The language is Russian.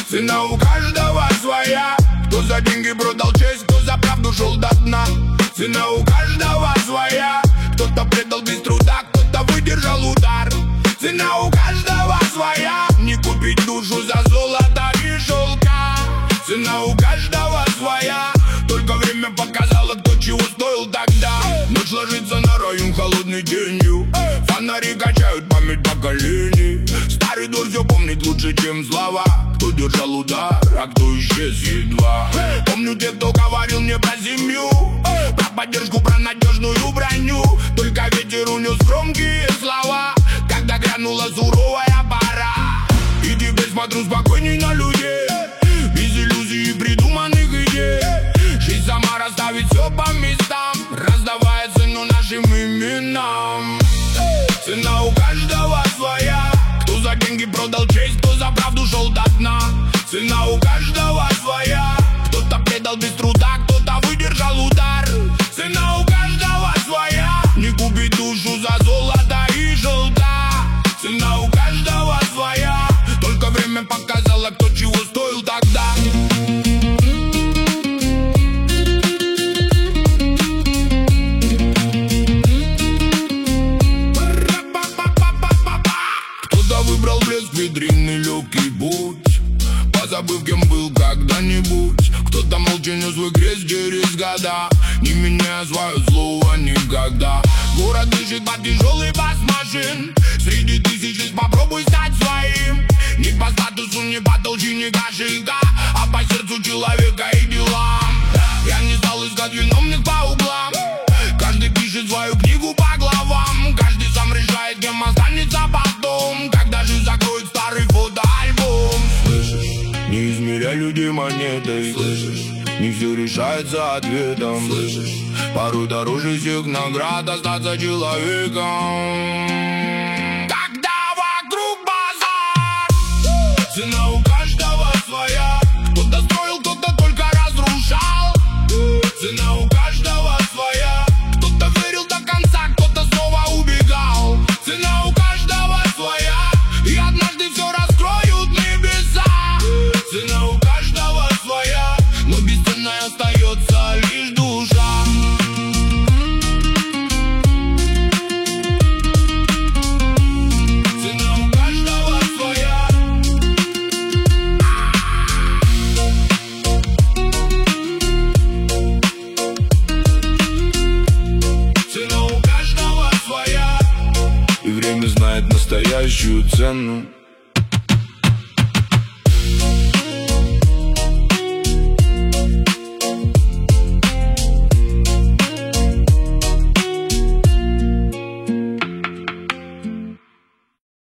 Цена у каждого своя. Кто за деньги продал честь, кто за правду шел до дна. Цена у каждого своя. Кто-то предал без труда, кто-то выдержал удар. Цена у каждого своя. Не купить душу за золото и шелка. Цена у каждого своя. Только время показало, кто чего стоил тогда. Ночь ложится на район холодной тенью. Фонари качают память поколений. Старый двор все помнит лучше, чем слова. Кто держал удар, а кто исчез едва. Помню тех, кто говорил мне про семью, про поддержку, про надежную броню. Только ветер унес громкие слова, когда грянула суровая пора. И теперь смотрю спокойней на людей, без иллюзий и придуманных идей. Жизнь сама расставит все по местам, раздавая цену нашим именам. Цена у каждого своя. Кто за деньги продал честь, кто за правду шел до дна. Цена у каждого своя. Кто-то предал без труда, кто-то выдержал удар. Цена у каждого своя. Не купить душу за золото и желта. Цена у каждого своя. Только время показало, кто чего стоил тогда. Выбрал блеск, ветренный легкий путь, позабыв, кем был когда-нибудь. Кто-то молча нес свой крест через года, не меняя свое слово никогда. Город дышит под тяжелый бас машин. Среди тысяч попробуй стать своим. Не по статусу, не по толщине кошелька, а по сердцу человека и делам. Я не стал искать виновных по углам. Каждый пишет свою книгу по главам. Каждый сам решает, кем останется потом, когда жизнь закроет старый фотоальбом. Слышишь? Не измеряй людей монетой. Слышишь? Не все решается ответом. Слышишь? Порой дороже всех наград остаться человеком. Когда вокруг базар, цена у каждого своя. Кто-то строил, кто-то только разрушал. Цена у каждого своя. Кто-то верил до конца, кто-то снова убегал. Цена у каждого своя. И однажды все раскроют небеса. Цена у каждого своя. Но бесценной остается лишь душа. Цена у каждого своя. Цена у каждого своя. И время знает настоящую цену.